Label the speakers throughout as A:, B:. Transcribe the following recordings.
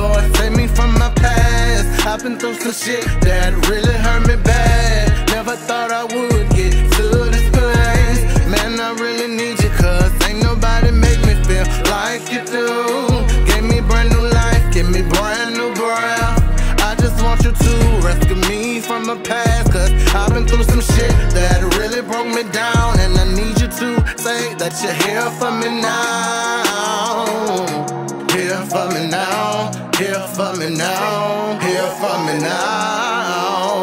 A: Lord, save me from my past. I've been through some shit that really hurt me bad. Never thought I would get to this place. Man, I really need you, cause ain't nobody make me feel like you do. Gave me brand new life, give me brand new breath. I just want you to rescue me from my past, cause I've been through some shit that really broke me down. And I need you to say that you're here for me now. Here for me now, here for me now, here for me now.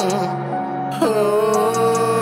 A: Oh.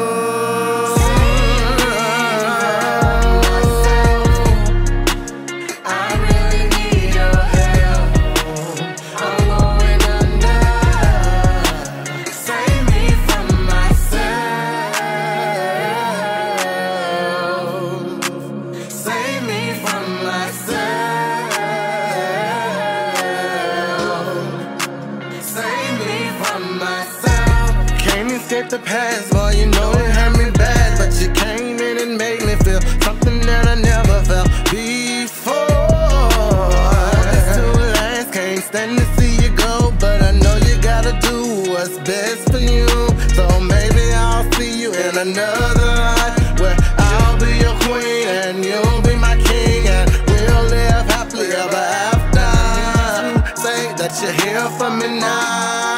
A: Escape the past, boy, you know it hurt me bad. But you came in and made me feel something that I never felt before. This too last, can't stand to see you go, but I know you gotta do what's best for you. So maybe I'll see you in another life, where I'll be your queen and you'll be my king, and we'll live happily ever after. Say that you're here for me now.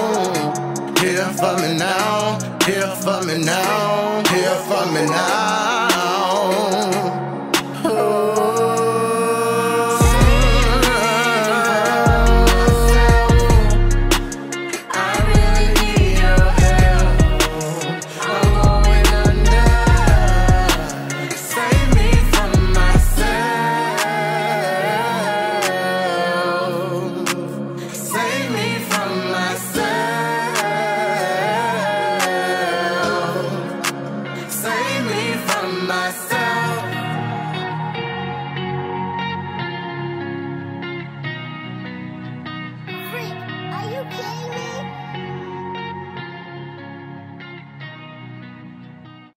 A: Here for me now, here for me now, here for me now.